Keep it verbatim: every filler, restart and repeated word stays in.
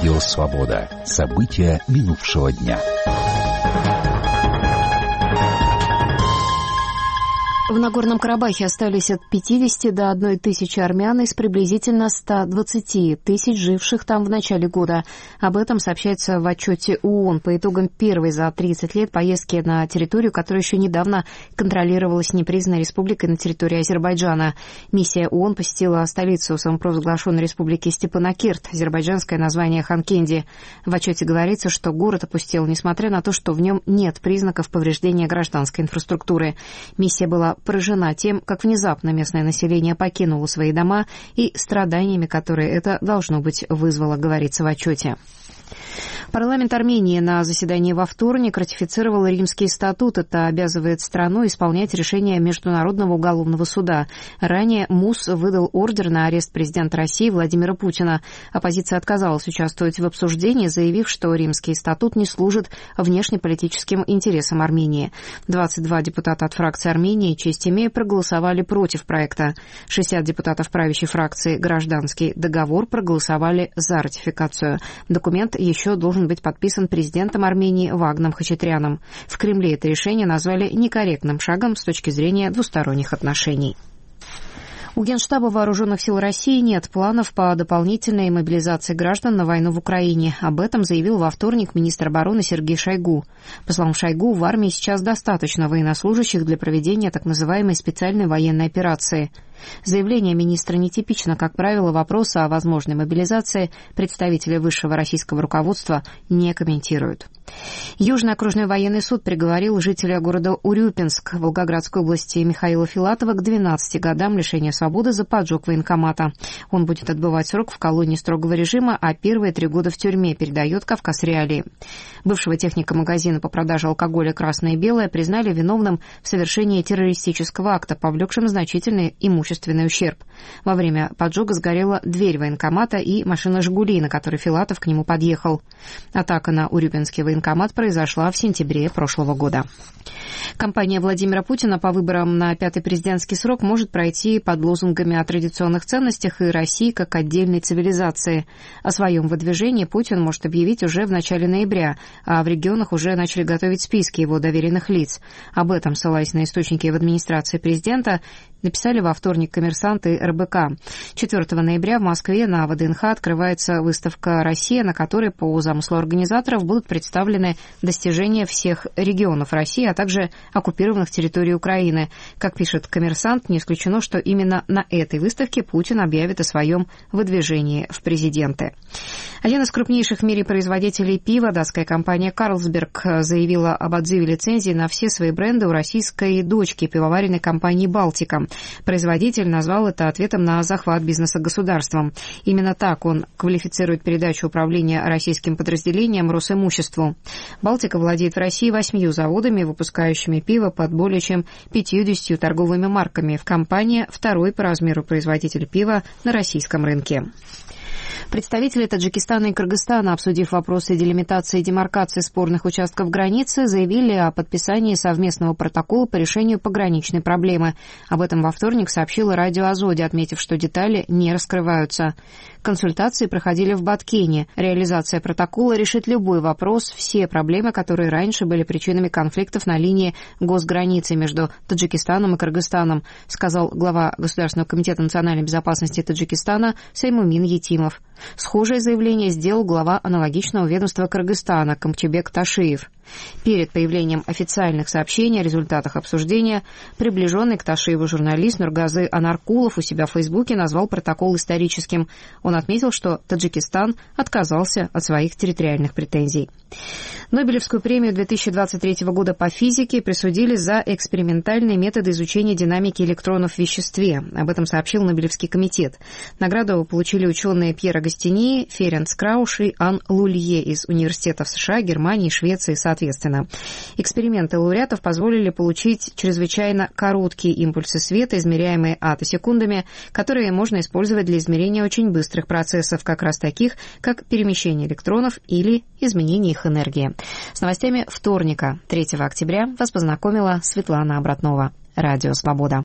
Радио «Свобода». События минувшего дня. В Нагорном Карабахе остались от пятидесяти до одной тысячи армян из приблизительно ста двадцати тысяч живших там в начале года. Об этом сообщается в отчете ООН по итогам первой за тридцать лет поездки на территорию, которая еще недавно контролировалась непризнанной республикой на территории Азербайджана. Миссия ООН посетила столицу самопровозглашенной республики Степанакерт, азербайджанское название Ханкенди. В отчете говорится, что город опустел, несмотря на то, что в нем нет признаков повреждения гражданской инфраструктуры. Миссия была поражена тем, как внезапно местное население покинуло свои дома и страданиями, которые это, должно быть, вызвало, говорится в отчете. Парламент Армении на заседании во вторник ратифицировал Римский статут. Это обязывает страну исполнять решение Международного уголовного суда. Ранее МУС выдал ордер на арест президента России Владимира Путина. Оппозиция отказалась участвовать в обсуждении, заявив, что Римский статут не служит внешнеполитическим интересам Армении. двадцать два депутата от фракции Армении «Честь имею» проголосовали против проекта. шестьдесят депутатов правящей фракции «Гражданский договор» проголосовали за ратификацию. Документ еще должен быть подписан президентом Армении Вагном Хачатряном. В Кремле это решение назвали некорректным шагом с точки зрения двусторонних отношений. У Генштаба Вооруженных сил России нет планов по дополнительной мобилизации граждан на войну в Украине. Об этом заявил во вторник министр обороны Сергей Шойгу. По словам Шойгу, в армии сейчас достаточно военнослужащих для проведения так называемой специальной военной операции. Заявление министра нетипично. Как правило, вопросы о возможной мобилизации представители высшего российского руководства не комментируют. Южный окружной военный суд приговорил жителя города Урюпинск Волгоградской области Михаила Филатова к двенадцати годам лишения свободы за поджог военкомата. Он будет отбывать срок в колонии строгого режима, а первые три года в тюрьме, передает «Кавказ Реалии». Бывшего техника магазина по продаже алкоголя «Красное и белое» признали виновным в совершении террористического акта, повлекшим значительный имущественный ущерб. Во время поджога сгорела дверь военкомата и машина «Жигули», на которой Филатов к нему подъехал. Атака на Урюпинский военкомат произошла в сентябре прошлого года. Кампания Владимира Путина по выборам на пятый президентский срок может пройти под лозунгами о традиционных ценностях и России как отдельной цивилизации. О своем выдвижении Путин может объявить уже в начале ноября, а в регионах уже начали готовить списки его доверенных лиц. Об этом, ссылаясь на источники в администрации президента, написали во вторник «Коммерсант» и эр бэ ка. четвёртого ноября в Москве на вэ дэ эн ха открывается выставка «Россия», на которой по замыслу организаторов будут представлены достижения всех регионов России, а также оккупированных территорий Украины. Как пишет «Коммерсант», не исключено, что именно на этой выставке Путин объявит о своем выдвижении в президенты. Один из крупнейших в мире производителей пива, датская компания «Карлсберг», заявила об отзыве лицензии на все свои бренды у российской дочки пивоваренной компании «Балтика». Производитель назвал это ответом на захват бизнеса государством. Именно так он квалифицирует передачу управления российским подразделением Росимуществу. «Балтика» владеет в России восьмью заводами, выпускающими пиво под более чем пятьюдесятью торговыми марками. В компании второй по размеру производитель пива на российском рынке. Представители Таджикистана и Кыргызстана, обсудив вопросы делимитации и демаркации спорных участков границы, заявили о подписании совместного протокола по решению пограничной проблемы. Об этом во вторник сообщило радио «Азоди», отметив, что детали не раскрываются. Консультации проходили в Баткене. Реализация протокола решит любой вопрос, все проблемы, которые раньше были причинами конфликтов на линии госграницы между Таджикистаном и Кыргызстаном, сказал глава Государственного комитета национальной безопасности Таджикистана Саймумин Етимов. Схожее заявление сделал глава аналогичного ведомства Кыргызстана Камчебек Ташиев. Перед появлением официальных сообщений о результатах обсуждения приближенный к Ташиеву журналист Нургазы Анаркулов у себя в Фейсбуке назвал протокол историческим. Он отметил, что Таджикистан отказался от своих территориальных претензий. Нобелевскую премию две тысячи двадцать третьего года по физике присудили за экспериментальные методы изучения динамики электронов в веществе. Об этом сообщил Нобелевский комитет. Награду получили ученые Пьер Агостини, Ференц Крауш и Ан Лулье из университетов США, Германии, Швеции и соответственно. Эксперименты лауреатов позволили получить чрезвычайно короткие импульсы света, измеряемые атосекундами, которые можно использовать для измерения очень быстрых процессов, как раз таких, как перемещение электронов или изменение их энергии. С новостями вторника, третьего октября, вас познакомила Светлана Обратнова. Радио «Свобода».